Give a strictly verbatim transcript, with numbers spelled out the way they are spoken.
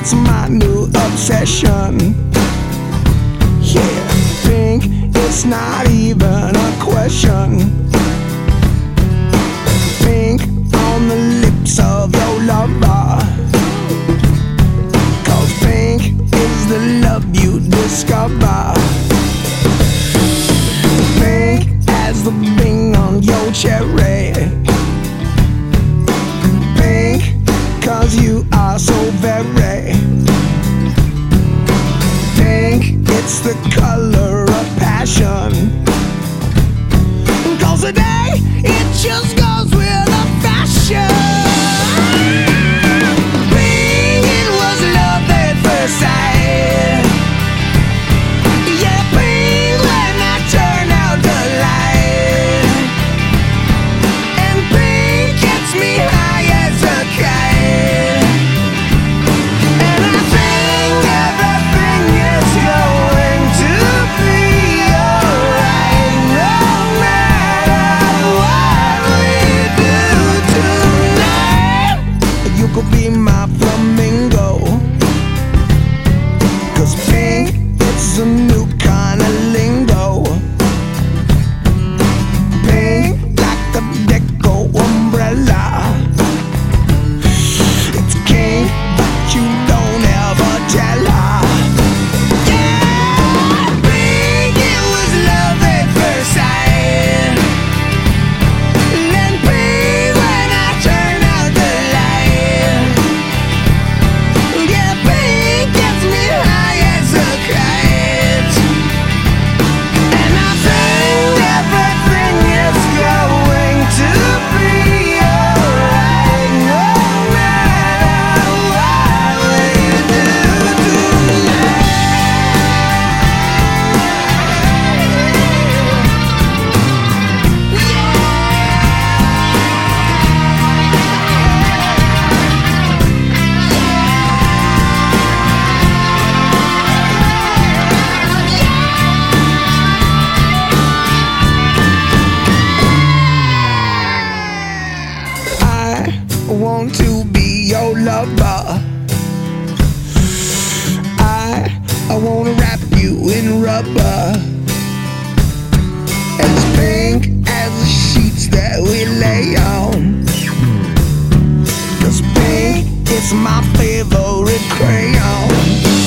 it's my new obsession. Yeah, pink, it's not even a question. Pink on the lips of your lover, 'cause pink is the love you discover. Pink as the bing on your cherry. Pink, 'cause you are so very pink. It's the color of passion, 'cause today it just goes with the fashion. Pink, it was love at first sight. Yeah, pink when I turn out the light. And pink gets me high as a kite. And I think everything is going to be alright, no matter what we do tonight. You could be my flamingo, 'cause pink, it's a new kind of lingo. Pink like the deco umbrella. It's king, but you don't ever tell her. Yeah, pink, it was love at first sight. And pink when I turn out the light. Yeah, pink gets me high as a kite. And I think everything is going to be alright, no matter what we do tonight. I want to be your lover. I I wanna wrap you in rubber, as pink as the sheets that we lay on. 'Cause pink is my favorite crayon.